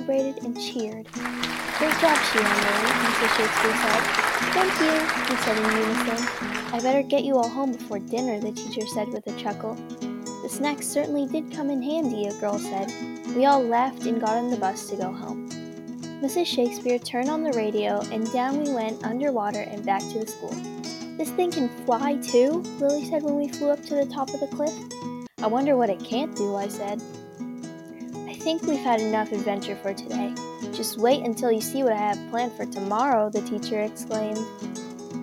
celebrated and cheered. "Great job, Sheila and Lily," Mrs. Shakespeare said. "Thank you," we said in unison. "I better get you all home before dinner," the teacher said with a chuckle. "The snacks certainly did come in handy," a girl said. We all laughed and got on the bus to go home. Mrs. Shakespeare turned on the radio, and down we went underwater and back to the school. "This thing can fly too?" Lily said when we flew up to the top of the cliff. "I wonder what it can't do," I said. "I think we've had enough adventure for today. Just wait until you see what I have planned for tomorrow," the teacher exclaimed.